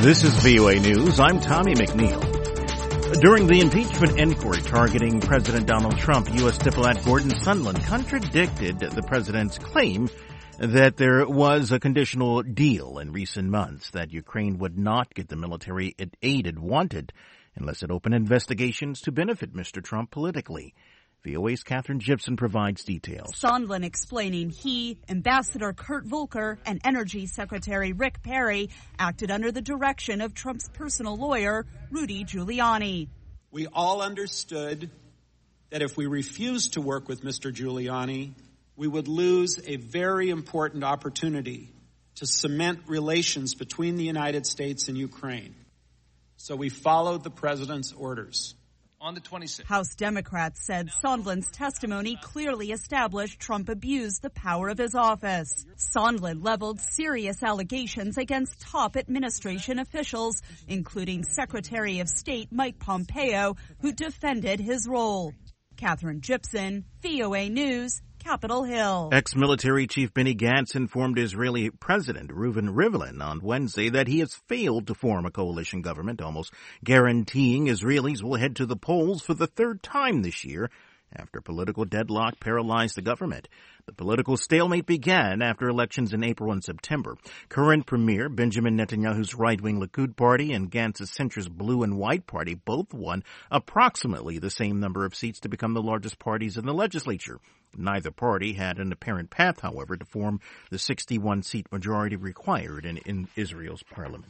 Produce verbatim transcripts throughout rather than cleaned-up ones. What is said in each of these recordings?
This is V O A News. I'm Tommy McNeil. During the impeachment inquiry targeting President Donald Trump, U S diplomat Gordon Sondland contradicted the president's claim that there was a conditional deal in recent months that Ukraine would not get the military aid it wanted unless it opened investigations to benefit Mister Trump politically. V O A's Catherine Gibson provides details. Sondland explaining he, Ambassador Kurt Volker, and Energy Secretary Rick Perry acted under the direction of Trump's personal lawyer, Rudy Giuliani. We all understood that if we refused to work with Mister Giuliani, we would lose a very important opportunity to cement relations between the United States and Ukraine. So we followed the president's orders. On the twenty-sixth. House Democrats said Sondland's testimony clearly established Trump abused the power of his office. Sondland leveled serious allegations against top administration officials, including Secretary of State Mike Pompeo, who defended his role. Catherine Gibson, V O A News, Capitol Hill. Ex-military chief Benny Gantz informed Israeli President Reuven Rivlin on Wednesday that he has failed to form a coalition government, almost guaranteeing Israelis will head to the polls for the third time this year after political deadlock paralyzed the government. The political stalemate began after elections in April and September. Current Premier Benjamin Netanyahu's right-wing Likud party and Gantz's centrist Blue and White party both won approximately the same number of seats to become the largest parties in the legislature. Neither party had an apparent path, however, to form the sixty-one seat majority required in, in Israel's parliament.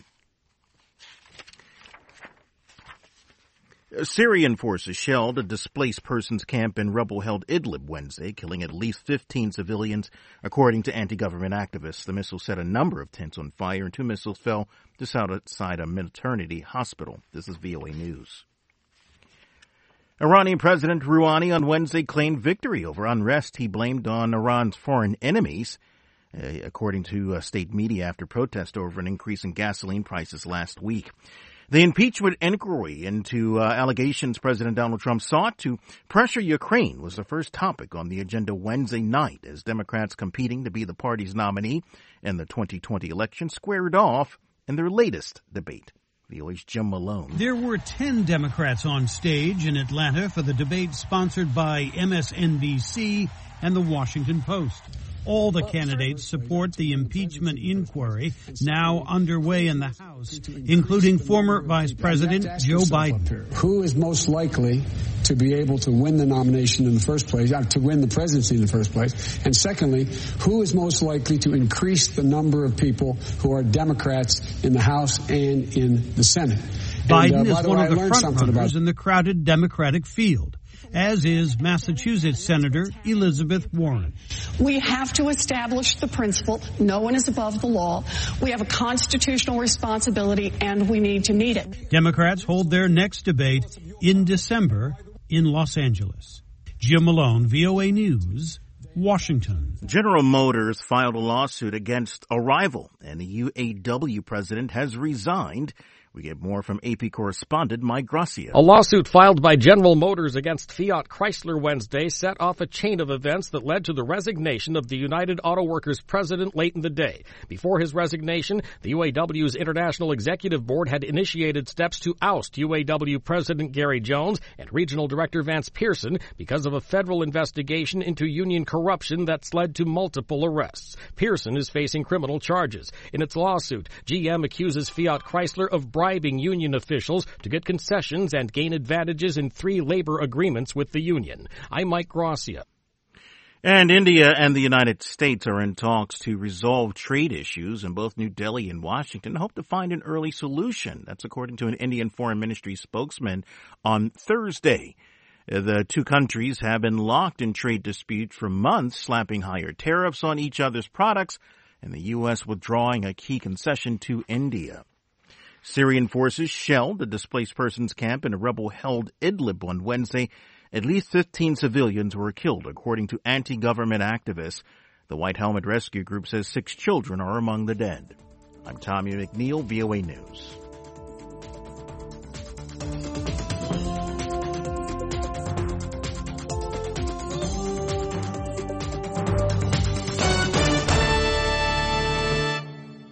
Syrian forces shelled a displaced persons camp in rebel-held Idlib Wednesday, killing at least fifteen civilians, according to anti-government activists. The missile set a number of tents on fire, and two missiles fell just outside a maternity hospital. This is V O A News. Iranian President Rouhani on Wednesday claimed victory over unrest he blamed on Iran's foreign enemies, uh, according to uh, state media after protest over an increase in gasoline prices last week. The impeachment inquiry into uh, allegations President Donald Trump sought to pressure Ukraine was the first topic on the agenda Wednesday night as Democrats competing to be the party's nominee in the twenty twenty election squared off in their latest debate. V O A's Jim Malone. There were ten Democrats on stage in Atlanta for the debate sponsored by M S N B C and The Washington Post. All the candidates support the impeachment inquiry now underway in the House, including former Vice President Joe Biden. Who is most likely to be able to win the nomination in the first place, uh, to win the presidency in the first place? And secondly, who is most likely to increase the number of people who are Democrats in the House and in the Senate? Biden and, uh, is one way, of the front-runners in the crowded Democratic field, as is Massachusetts Senator Elizabeth Warren. We have to establish the principle, no one is above the law. We have a constitutional responsibility, and we need to meet it. Democrats hold their next debate in December in Los Angeles. Jim Malone, V O A News, Washington. General Motors filed a lawsuit against Arrival, and the U A W president has resigned. We get more from A P correspondent Mike Gracia. A lawsuit filed by General Motors against Fiat Chrysler Wednesday set off a chain of events that led to the resignation of the United Auto Workers president late in the day. Before his resignation, the U A W's International Executive Board had initiated steps to oust U A W President Gary Jones and Regional Director Vance Pearson because of a federal investigation into union corruption that's led to multiple arrests. Pearson is facing criminal charges. In its lawsuit, G M accuses Fiat Chrysler of bribing union officials to get concessions and gain advantages in three labor agreements with the union. I'm Mike Gracia. And India and the United States are in talks to resolve trade issues, and both New Delhi and Washington hope to find an early solution. That's according to an Indian Foreign Ministry spokesman on Thursday. The two countries have been locked in trade disputes for months, slapping higher tariffs on each other's products, and the U S withdrawing a key concession to India. Syrian forces shelled a displaced persons camp in a rebel-held Idlib on Wednesday. At least fifteen civilians were killed, according to anti-government activists. The White Helmet Rescue Group says six children are among the dead. I'm Tommy McNeil, V O A News.